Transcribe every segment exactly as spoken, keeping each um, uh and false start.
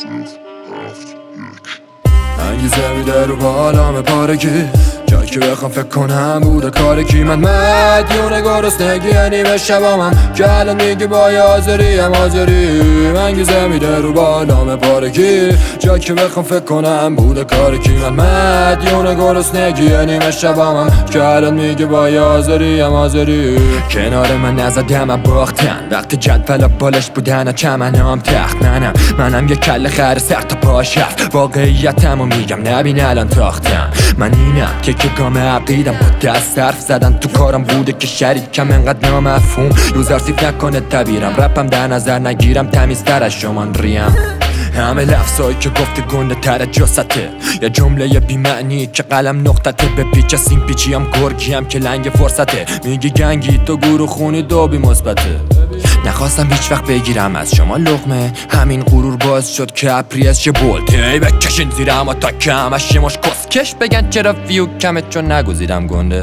انگیزه میده رو بالام پارگی، جایی که بخوام فکر کنم بوده کار کی. من مدیون گرسنگی نیمه شبامم که الان میگی با آذری هم آذری. انگیزه میده رو بالام پارگی، جایی که بخوام فکر کنم بوده کار کی. من مدیون گرسنگی نیمه شبامم که الان میگی با آذری هم آذری. کنار من نزدم باختن وقتی جدول بالش بودن چمنام تخت. منم منم یه کل خر سر تا پاش هفت، واقعیتمو میگم نبین الان تاختم. من اینم که که گام عقیدم با دست حرف زدن تو کارم بوده که شریکم انقدر نامفهوم. یوزر سیف نکنه تبیرم، رپم در نظر نگیرم تمیزتر از شمان ریم. همه لفظایی که گفته گنده تر جسته، یه جمله بی معنی که قلم نقطته. به پیچ سین پیچی هم گرگی هم که لنگ فرصته. میگی گنگی تو گروه خونی دو بی مثبته. نخواستم هیچ وقت بگیرم از شما لقمه، همین غرور باز شد که اپریس چه بولته بکشین زیر اما تا که همش یه مش کسکش بگن چرا فیو کمه چون نگزیدم گنده.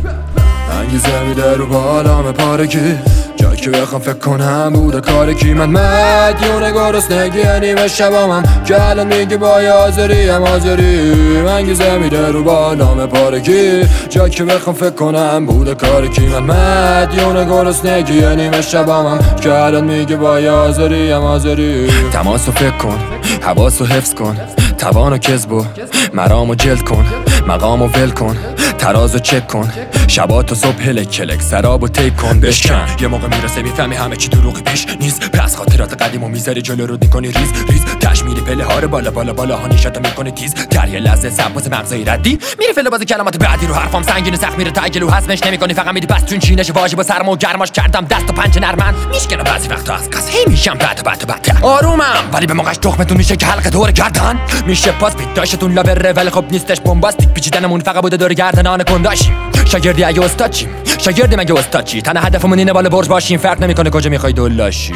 انگیزه میده رو بالام پارگی، جایی که بخوام فکر کنم بوده کار کی. من مدیون گرسنگی نیمه شبامم که الان میگی با آذری هم آذری. انگیزه میده رو بالام پارگی، جایی که بخوام فکر کنم بوده کار کی. من مدیون گرسنگی نیمه شبامم که الان میگی با آذری هم آذری. تماسو فکر کن، حواسو حفظ کن، توانو کذبو مرامو جلد کن، مقامو ول کن، ترازو چک کن، شباتو صبح هلک کلک سرابو تیک کن. بشکن یه موقع میرسه میفهمی همه چی دروغی پیش نیست، پس خاطرات قدیمو میذاری جلو رو میکنی ریز ریز. تش میری پله ها رو بالا بالا بالا ها نیشتو میکنی تیز. در یه لحظه سبوز مغزایی ردی میری فل بازی کلمات بعدی رو حرفام سنگین سخت میره تاگلو حسمش نمیکنی فقط میدی پس چون چینش واژه با سرما و گرماش کردم دست و پنجه نرمن. میشکنه بعضی وقتا از قص هی میشم بعد و بعد و بعد آرومم، ولی به موقعش تخمتون میشه که حلقه دور گردن میشه پاس بیتاشتون لابره، ولی خب نیستش بمباستیک پیچیدنمون فقط بوده دور گردنان کنداشیم. شاگردی اگه استاد چیم، شاگردی مگه استاد چی؟ تنها هدفمون اینه بالا برج باشیم، فرق نمیکنه کجا میخوای دلاشی.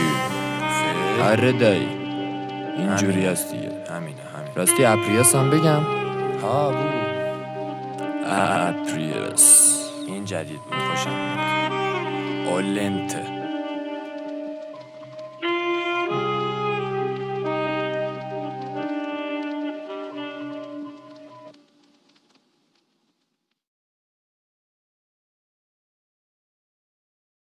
آره دایی اینجوری هست دیگه، همینه همین. راستی اپریس هم بگم؟ ها بو اپریس این جدید بود خوشم. اولنته